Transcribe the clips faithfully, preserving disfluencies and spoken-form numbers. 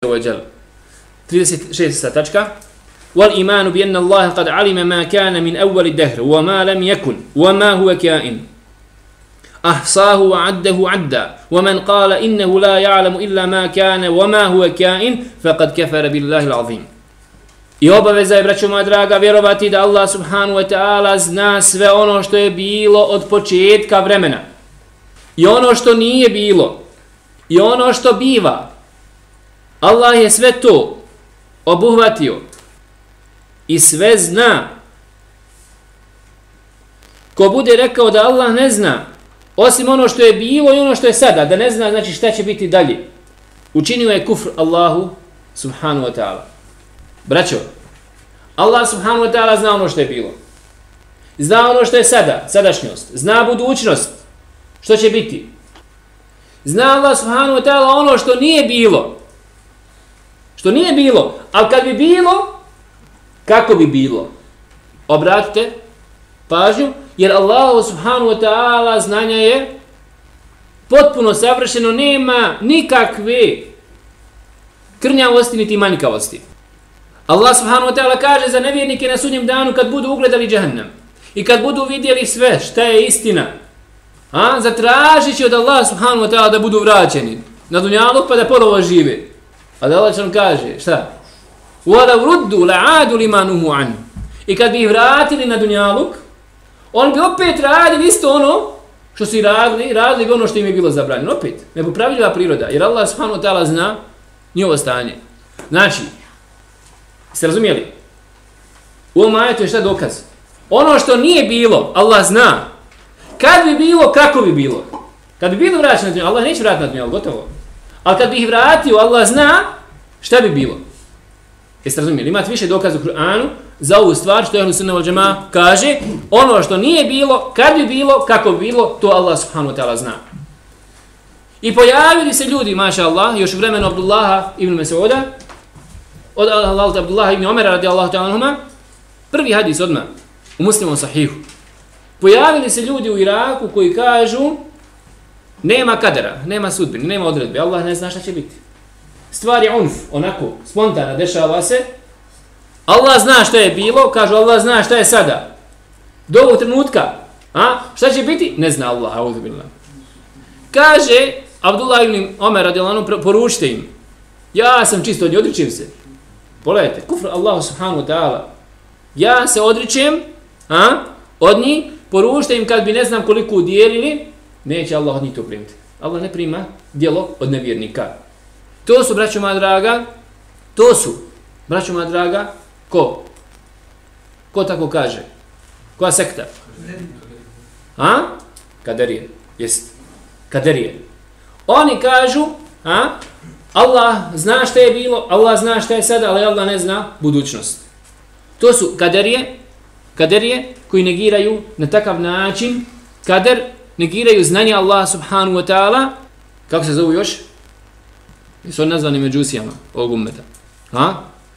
وجل. trideset šesta tačka. والإيمان بأن الله قد علم ما كان من أول الدهر وما لم يكن وما هو كائن أحصاه وعده عدا ومن قال إنه لا يعلم إلا ما كان وما هو كائن فقد كفر بالله العظيم. I obaveza je, braćo moja draga, vjerovati da Allah subhanahu wa ta'ala zna sve ono što je bilo od početka vremena. I ono što nije bilo. I ono što biva. Allah je sve to obuhvatio. I sve zna. Ko bude rekao da Allah ne zna, osim ono što je bilo i ono što je sada, da ne zna znači šta će biti dalje, učinio je kufr Allahu subhanahu wa ta'ala. Braćo, Allah subhanahu wa ta'ala zna ono što je bilo. Zna ono što je sada, sadašnjost. Zna budućnost, što će biti. Zna Allah subhanahu wa ta'ala ono što nije bilo. Što nije bilo, ali kad bi bilo, kako bi bilo? Obratite pažnju, jer Allah subhanahu wa ta'ala znanja je potpuno savršeno, nema nikakve krnjavosti niti manjkavosti. Allah subhanahu wa ta'ala kaže za nevjernike na sudnjem danu kad budu ugledali džahannam i kad budu vidjeli sve šta je istina, a, zatražit će od Allah subhanahu wa ta'ala da budu vraćeni na dunjaluk pa da ponovo žive. A da Allah što kaže, šta? وَلَوْ رُدُّوا لَعَادُوا لِمَا نُهُوا عَنْهُ. I kad bi ih vratili na dunjaluk, on bi opet radili isto ono što su i radili, radili bi ono što im je bilo zabranjeno. Opet, nepopravljiva priroda, jer Allah subhanahu wa ta'ala zna njihovo stanje. Znači, ste razumijeli? U ovom ajetu je šta dokaz? Ono što nije bilo, Allah zna. Kad bi bilo, kako bi bilo? Kad bi bilo vraćeno na dunjaluk, Allah neće vratiti na dunjaluk, gotovo. Ali kad bi ih vratio, Allah zna šta bi bilo. Jeste razumijeli? Imate više dokaza u Kur'anu za ovu stvar što Ehlu Sunna wal Džemaa kaže ono što nije bilo, kad bi bilo, kako bi bilo, to Allah subhanahu wa ta'ala zna. I pojavili se ljudi, maša Allah, još u vremenu Abdullaha ibn Mas'uda, od Allah Abdullaha ibn Umara radijallahu ta'ala anhuma, prvi hadis odmah u Muslimom sahihu. Pojavili se ljudi u Iraku koji kažu nema kadera, nema sudbine, nema odredbe, Allah ne zna šta će biti. Stvar je unf, onako, spontana, dešava se. Allah zna šta je bilo, kažu Allah zna šta je sada. Do ovog trenutka, a? Šta će biti? Ne zna Allah, a'udhu billah. Kaže Abdullah ibn Omer radijallahu anhu, poručite im, ja sam čisto, ne odričem se. Pogledajte, kufr Allahu subhanahu wa ta'ala. Ja se odričem, a? Od njih, poručite im kad bi ne znam koliko udjelili, neće Allah od njih to primiti. Allah ne prima djelo od nevjernika. To su, braćo moja draga, to su, braćo moja draga, ko? Ko tako kaže? Koja sekta? A? Kaderije. Jest. Kaderije. Oni kažu, a? Allah zna šta je bilo, Allah zna šta je sada, ali Allah ne zna budućnost. To su kaderije, kaderije koji negiraju na takav način, kader, negiraju znanje Allah subhanahu wa ta'ala, kako se zovu još? Jesu oni nazvani međusijama ovog ummeta? Ha?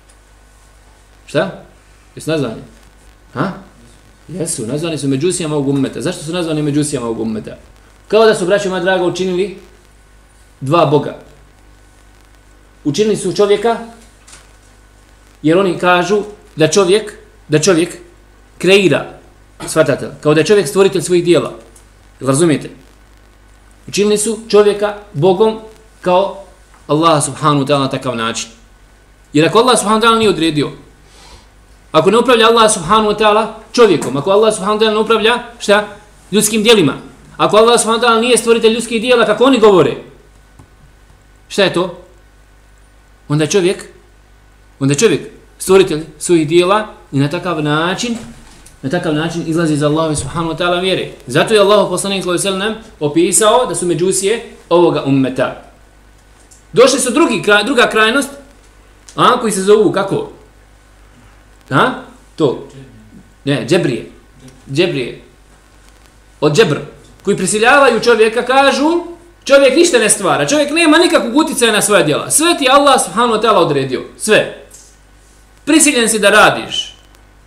Šta? Jesu nazvani? Ha? Jesu, nazvani su međusijama ovog ummeta. Zašto su nazvani međusijama ovog ummeta? Kao da su, braćo moja draga, učinili dva boga. Učinili su čovjeka, jer oni kažu da čovjek, da čovjek kreira, shvatate, kao da je čovjek stvoritelj svojih dijela. Jel razumijete? Učinili su čovjeka bogom kao Allah subhanahu wa ta'ala na takav način. Jer ako Allah subhanahu wa ta'ala nije odredio, ako ne upravlja Allah subhanahu wa ta'ala čovjekom, ako Allah subhanahu wa ta'ala ne upravlja, šta? Ljudskim dijelima. Ako Allah subhanahu wa ta'ala nije stvoritelj ljudskih dijela, kako oni govore, šta je to? Onda čovjek, onda čovjek stvoritelj svojih dijela i na takav način, na takav način izlazi iz Allaha subhanahu wa ta'ala vjere. Zato je Allah poslanik sallallahu alejhi ve sellem opisao da su međusije ovoga ummeta. Došli su drugi, druga krajnost, a, koji se zovu, kako? A? To. Ne, džebrije. Džebrije. Od džebr. Koji prisiljavaju čovjeka, kažu, čovjek ništa ne stvara, čovjek nema nikakvog utjecaja na svoja djela. Sve ti Allah subhanahu wa ta'ala odredio. Sve. Prisiljen si da radiš.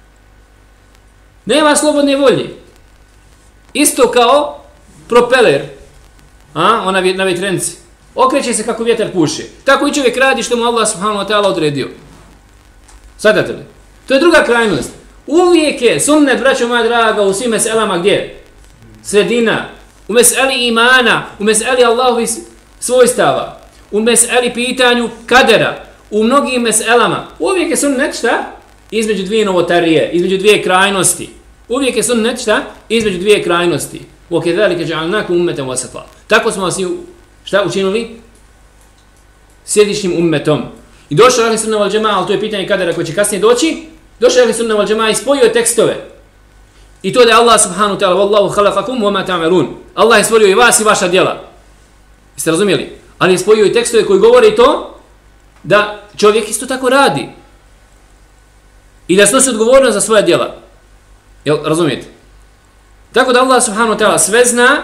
Nema slobodne volje. Isto kao propeler. A? Ona na vjetrenci. okreće se kako vjetar puše. Tako i čovjek radi što mu Allah subhanahu wa ta'ala odredio. Svatate li? To je druga krajnost. Uvijek je sunnet, braćo moja draga, u svim meselama gdje? Sredina. U meseli imana, u meseli Allahovi svojstava, u meseli pitanju kadera, u mnogim meselama. Uvijek je sunnet šta? Između dvije novotarije, između dvije krajnosti. Uvijek je sunnet šta? Između dvije krajnosti. وَكَذَلِكَ جَعَلْنَاكُمْ أُمَّةً وَسَطًا. Tako smo vas šta učinili? Sjedišnjim ummetom. I došao Ahli Sunna wal Džemaa, ali to je pitanje kadera koje će kasnije doći. Došao Ahli Sunna wal Džemaa i spojio tekstove. I to da je Allah subhanahu wa ta'ala wallahu khalaqakum wa ma ta'malun. Allah je stvorio i vas i vaša djela. Jeste razumjeli? Ali je spojio i tekstove koji govore to da čovjek isto tako radi. I da snosi odgovornost za svoja djela. Jel razumijete? Tako da Allah subhanahu wa ta'ala sve zna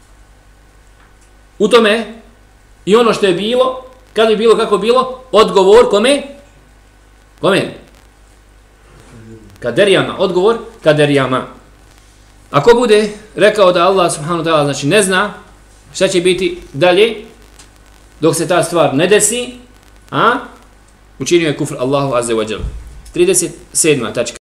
u tome i ono što je bilo, kad je bilo, kako je bilo, odgovor kome? Kome? Kaderijama. Odgovor kaderijama. Ako bude rekao da Allah subhanahu wa ta'ala znači ne zna šta će biti dalje dok se ta stvar ne desi, a učinio je kufr Allahu azza wa jalla. trideset sedma tačka.